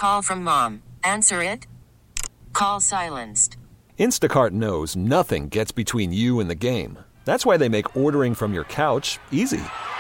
Call from mom. Answer it. Call silenced. Instacart knows nothing gets between you and the game. That's why they make ordering from your couch easy.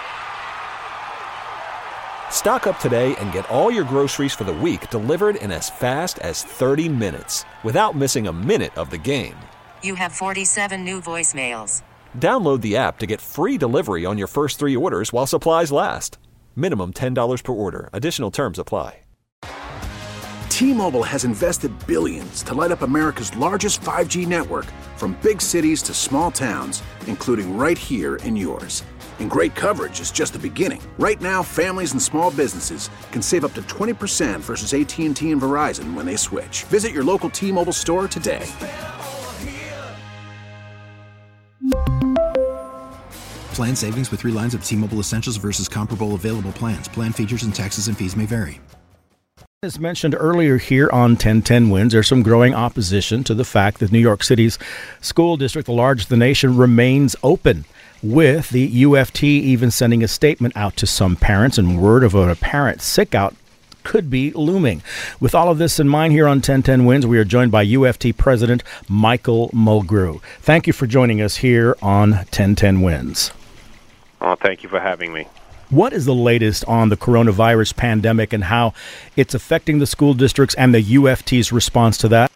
Stock up today and get all your groceries for the week delivered in as fast as 30 minutes without missing a minute of the game. You have 47 new voicemails. Download the app to get free delivery on your first 3 orders while supplies last. Minimum $10 per order. Additional terms apply. T-Mobile has invested billions to light up America's largest 5G network, from big cities to small towns, including right here in yours. And great coverage is just the beginning. Right now, families and small businesses can save up to 20% versus AT&T and Verizon when they switch. Visit your local T-Mobile store today. Plan savings with 3 lines of T-Mobile Essentials versus comparable available plans. Plan features and taxes and fees may vary. As mentioned earlier here on 1010 Wins, there's some growing opposition to the fact that New York City's school district, the largest in the nation, remains open, with the UFT even sending a statement out to some parents, and word of an apparent sick-out could be looming. With all of this in mind here on 1010 Wins, we are joined by UFT President Michael Mulgrew. Thank you for joining us here on 1010 Wins. Oh, thank you for having me. What is the latest on the coronavirus pandemic and how it's affecting the school districts and the UFT's response to that?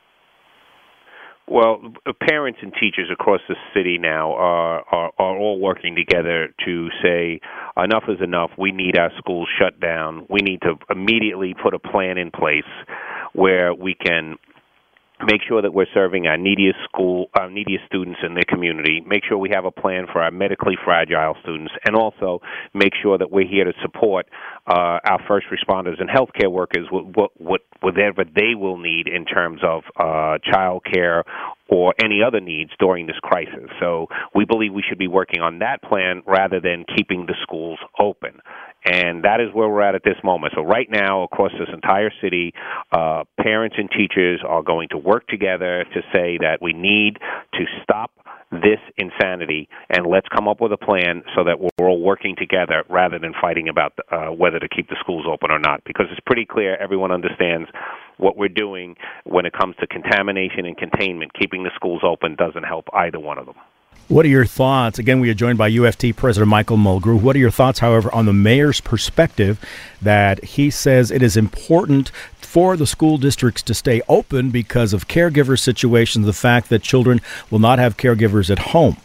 Well, parents and teachers across the city now are all working together to say enough is enough. We need our schools shut down. We need to immediately put a plan in place where we can make sure that we're serving our neediest students in their community, make sure we have a plan for our medically fragile students, and also make sure that we're here to support our first responders and healthcare workers whatever they will need in terms of child care or any other needs during this crisis. So we believe we should be working on that plan rather than keeping the schools open. And that is where we're at this moment. So right now, across this entire city, parents and teachers are going to work together to say that we need to stop this insanity and let's come up with a plan so that we're all working together rather than fighting about whether to keep the schools open or not. Because it's pretty clear everyone understands what we're doing when it comes to contamination and containment. Keeping the schools open doesn't help either one of them. What are your thoughts? Again, we are joined by UFT President Michael Mulgrew. What are your thoughts, however, on the mayor's perspective that he says it is important for the school districts to stay open because of caregiver situations, the fact that children will not have caregivers at home?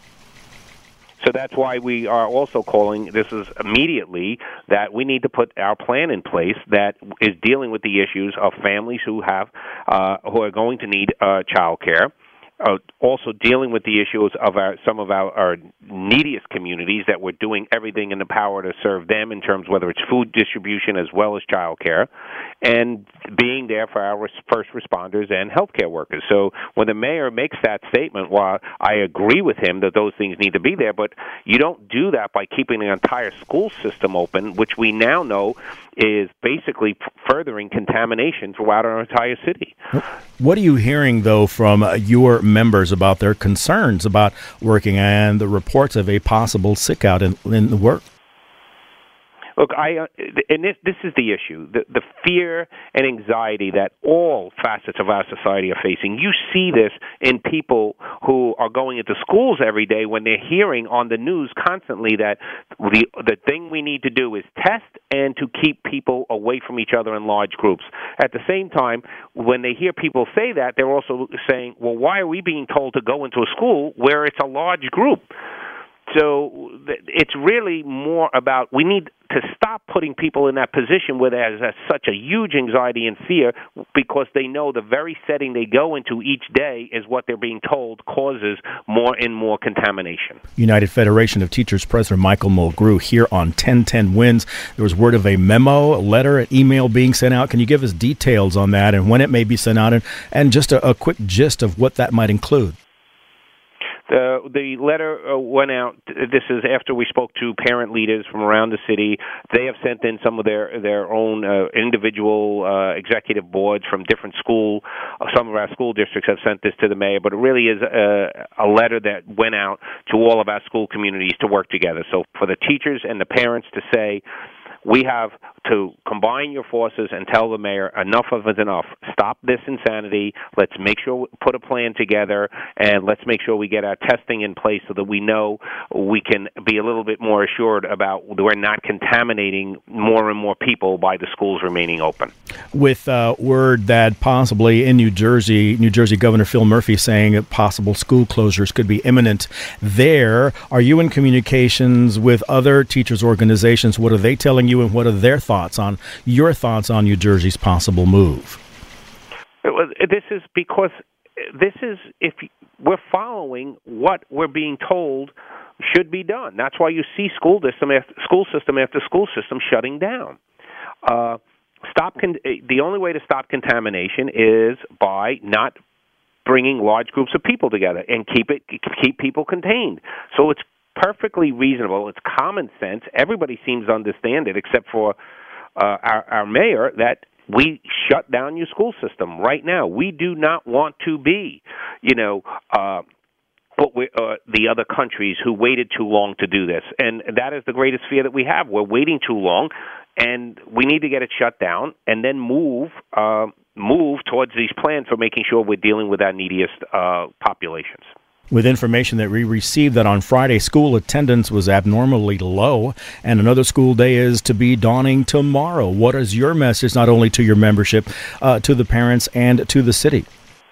So that's why we are also calling this is immediately that we need to put our plan in place that is dealing with the issues of families who are going to need child care. Also dealing with the issues of some of our neediest communities that we're doing everything in the power to serve them in terms whether it's food distribution as well as child care, and being there for our first responders and healthcare workers. So when the mayor makes that statement, while I agree with him that those things need to be there, but you don't do that by keeping the entire school system open, which we now know is basically furthering contamination throughout our entire city. What are you hearing, though, from your members about their concerns about working and the reports of a possible sick out in the work? Look, and this is the issue, the fear and anxiety that all facets of our society are facing. You see this in people who are going into schools every day when they're hearing on the news constantly that the thing we need to do is test and to keep people away from each other in large groups. At the same time, when they hear people say that, they're also saying, well, why are we being told to go into a school where it's a large group? So it's really more about we need to stop putting people in that position where there's such a huge anxiety and fear because they know the very setting they go into each day is what they're being told causes more and more contamination. United Federation of Teachers President Michael Mulgrew here on 1010 Wins. There was word of a memo, a letter, an email being sent out. Can you give us details on that and when it may be sent out and just a quick gist of what that might include? The letter went out. This is after we spoke to parent leaders from around the city. They have sent in some of their own individual executive boards from different school. Some of our school districts have sent this to the mayor, but it really is a letter that went out to all of our school communities to work together. So for the teachers and the parents to say, we have to combine your forces and tell the mayor enough of is enough. Stop this insanity. Let's make sure we put a plan together, and let's make sure we get our testing in place so that we know we can be a little bit more assured about we're not contaminating more and more people by the schools remaining open. With word that possibly in New Jersey Governor Phil Murphy saying that possible school closures could be imminent there, are you in communications with other teachers' organizations? What are they telling you, and what are their thoughts on New Jersey's possible move? This is because if we're following what we're being told should be done. That's why you see school system after school system shutting down. The only way to stop contamination is by not bringing large groups of people together and keep people contained. So it's perfectly reasonable. It's common sense. Everybody seems to understand it, except for our mayor, that we shut down your school system right now. We do not want to be, the other countries who waited too long to do this. And that is the greatest fear that we have. We're waiting too long, and we need to get it shut down and then move towards these plans for making sure we're dealing with our neediest populations. With information that we received that on Friday, school attendance was abnormally low, and another school day is to be dawning tomorrow. What is your message, not only to your membership, to the parents and to the city?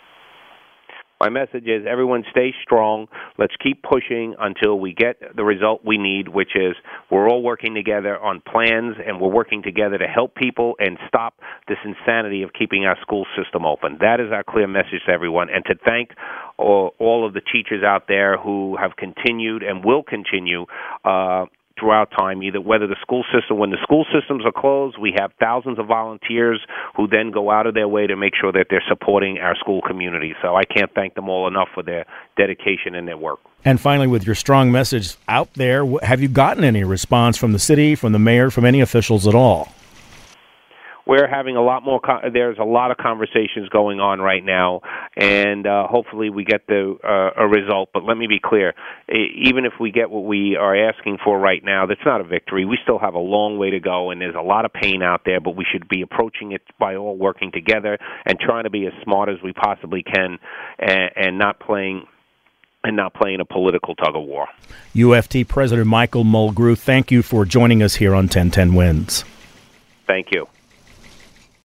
My message is everyone stay strong. Let's keep pushing until we get the result we need, which is we're all working together on plans, and we're working together to help people and stop this insanity of keeping our school system open. That is our clear message to everyone, and to thank all of the teachers out there who have continued and will continue throughout time, when the school systems are closed, we have thousands of volunteers who then go out of their way to make sure that they're supporting our school community. So I can't thank them all enough for their dedication and their work. And finally, with your strong message out there, have you gotten any response from the city, from the mayor, from any officials at all? We're having a lot more. There's a lot of conversations going on right now, and hopefully we get a result. But let me be clear: even if we get what we are asking for right now, that's not a victory. We still have a long way to go, and there's a lot of pain out there. But we should be approaching it by all working together and trying to be as smart as we possibly can, and not playing a political tug of war. UFT President Michael Mulgrew, thank you for joining us here on 1010 Wins. Thank you.